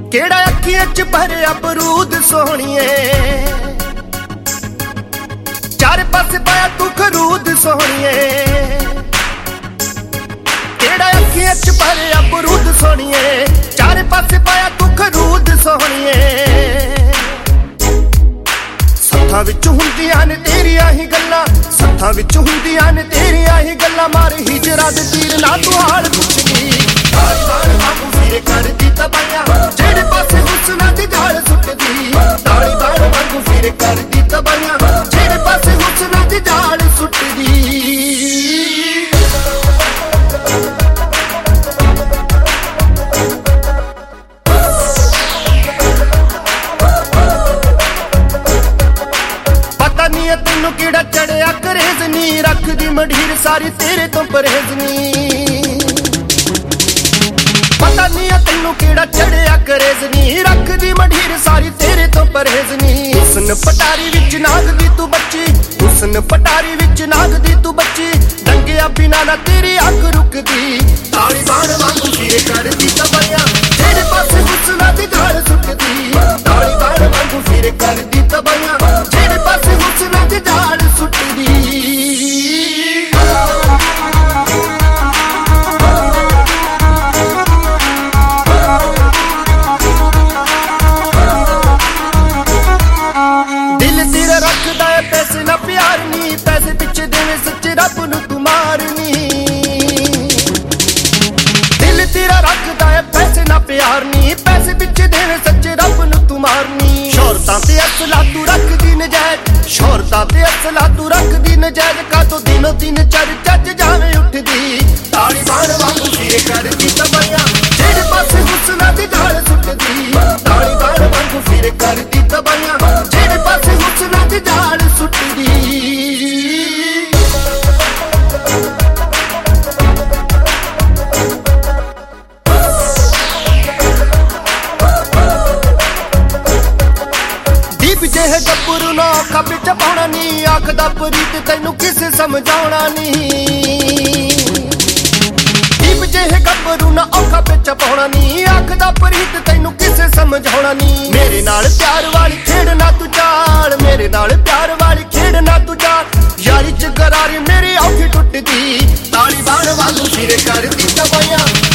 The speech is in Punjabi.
ਕਿਹੜਾ ਅੱਖੀਆਂ ਚ ਭਰਿਆ ਬਰੂਦ ਸੋਹਣੀਏ, ਚਾਰੇ ਪਾਸੇ ਪਾਇਆ ਤੂੰ ਖਰੂਦ ਸੋਹਣੀਏ। ਕਿਹੜਾ ਅੱਖੀਆਂ ਚ ਭਰਿਆ ਬਰੂਦ ਸੋਹਣੀਏ, ਚਾਰੇ ਪਾਸੇ ਪਾਇਆ ਤੂੰ ਖਰੂਦ ਸੋਹਣੀਏ। ਸੱਥਾਂ ਵਿੱਚ ਹੁੰਦੀਆਂ ਨੇ ਤੇਰੀਆਂ ਹੀ ਗੱਲਾਂ, ਸੱਥਾਂ ਵਿੱਚ ਹੁੰਦੀਆਂ ਨੇ ਤੇਰੀਆਂ ਹੀ ਗੱਲਾਂ। ਮਾਰ ਹਿਜਰਾ ਦੇ ਤੀਰ ਨਾ ਤੂੰ ਹਾਲ ਪੁੱਛਦੀ, ਤਾਲੀਬਾਨ ਵਾਂਗੂ ਫਿਰੇ ਕਰਦੀ ਤਬਾਹੀਆਂ, ਜਿਹੜੇ ਪਾਸੇ ਹੁਸਨਾਂ ਦੀ ਢਾਲ ਸੁੱਟਦੀ। ਤਾਲੀਬਾਨ ਵਾਂਗੂ ਫਿਰੇ ਕਰਦੀ ਤਬਾਹੀਆਂ, ਜਿਹੜੇ ਪਾਸੇ ਹੁਸਨਾਂ ਦੀ ਢਾਲ ਸੁੱਟਦੀ। ਤੈਨੂੰ ਕਿਹੜਾ ਚੜਿਆ ਕਰੇਜ਼ ਨੀ, ਰੱਖਦੀ ਮਢੀਰ ਸਾਰੀ ਤੇਰੇ ਤੋਂ ਪਰਹੇਜ਼ ਨੀ। ਪਤਾ ਨੀ ਤੈਨੂੰ ਕਿਹੜਾ ਚੜਿਆ ਕਰੇਜ਼ ਨੀ, ਰੱਖਦੀ ਮਢੀਰ ਸਾਰੀ ਤੇਰੇ ਤੋਂ ਪਰਹੇਜ਼ ਨੀ। ਹੁਸਨ ਪਟਾਰੀ ਵਿੱਚ ਨਾਗਦੀ ਤੂੰ ਬੱਚੀ, ਹੁਸਨ ਪਟਾਰੀ ਵਿੱਚ ਨਾਗਦੀ ਤੂੰ ਬੱਚੀ। ਡੰਗਿਆ ਬਿਨਾ ਨਾ ਤੇਰੀ ਅੱਖ ਰੁਕਦੀ, ਤਾਲੀਬਾਨ ਵਾਂਗੂ ਫਿਰੇ ਕਰਦੀ ਤਬਾਹੀਆਂ, ਜਿਹੜੇ ਪਾਸੇ ਹੁਸਨਾਂ ਦੀ ਢਾਲ ਸੁੱਟਦੀ। ਤਾਲੀਬਾਨ ਵਾਂਗੂ ਫਿਰੇ ਕਰਦੀ ਤਬਾਹੀਆਂ, ਜਿਹੜੇ ਪਾਸੇ ਹੁਸਨਾਂ ਦੀ ਢਾਲ ਸੁੱਟਦੀ। ਦਿਲ ਤੇਰਾ ਰੱਖਦਾ ਏ ਪੈਸੇ ਨਾ ਪਿਆਰ ਨੀ, ਪੈਸੇ ਪਿੱਛੇ ਦੇਵੇਂ ਸੱਚੇ ਰੱਬ ਨੂੰ ਤੂੰ ਮਾਰਨੀ। ਦਿਲ ਤੇਰਾ ਰੱਖਦਾ ਏ ਪੈਸੇ ਨਾ ਪਿਆਰ ਨੀ, ਪੈਸੇ ਪਿੱਛੇ ਦੇਵੇਂ ਸੱਚੇ ਰੱਬ ਨੂੰ ਤੂੰ ਮਾਰਨੀ। ਸ਼ੌਹਰਤਾਂ ਤੇ ਅਸਲਾ ਤੂੰ ਰੱਖਦੀ ਨਜਾਇਜ਼, ਸ਼ੌਹਰਤਾਂ ਤੇ ਅਸਲਾ ਤੂੰ ਰੱਖਦੀ ਨਜਾਇਜ਼। ਕਾਤੋਂ ਦਿਨੋਂ ਦਿਨ ਚਰਚਾ ਚ ਜਾਵੇਂ ਉੱਠਦੀ, ਤਾਲੀਬਾਨ ਵਾਂਗੂ ਫਿਰੇ ਕਰਦੀ ਤਬਾਹੀਆਂ, ਜਿਹੜੇ ਪਾਸੇ ਹੁਸਨਾਂ ਦੀ ਢਾਲ ਸੁੱਟਦੀ। ਤਾਲੀਬਾਨ ਵਾਂਗੂ ਫਿਰੇ ਕਰਦੀ ਤਬਾਹੀਆਂ, ਜਿਹੜੇ ਪਾਸੇ ਹੁਸਨਾਂ ਦੀ ਢਾਲ ਸੁੱਟਦੀ। ਜਿਹੇ ਗੱਭਰੂ ਨੂੰ ਔਖਾ ਵਿੱਚ ਪਾਉਣਾ ਨੀ, ਆਖਦਾ ਪ੍ਰੀਤ ਤੈਨੂੰ ਕਿਸੇ ਸਮਝਾਉਣਾ ਨੀ। ਦੀਪ ਜਿਹੇ ਗੱਭਰੂ ਨੂੰ ਔਖਾ ਵਿੱਚ ਪਾਉਣਾ ਨੀ, ਆਖਦਾ ਪ੍ਰੀਤ ਤੈਨੂੰ ਕਿਸੇ ਸਮਝਾਉਣਾ ਨੀ। ਮੇਰੇ ਨਾਲ ਪਿਆਰ ਵਾਲੀ ਖੇਡ ਨਾ ਤੂੰ ਚਾਲ, ਮੇਰੇ ਨਾਲ ਪਿਆਰ ਵਾਲੀ ਖੇਡ ਨਾ ਤੂੰ ਚਾਲ। ਯਾਰੀ ਚ ਗਰਾਰੀ ਮੇਰੀ ਔਖੀ ਟੁੱਟਦੀ, ਤਾਲੀਬਾਨ ਵਾਂਗੂ ਫਿਰੇ ਕਰਦੀ ਤਬਾਹੀਆਂ,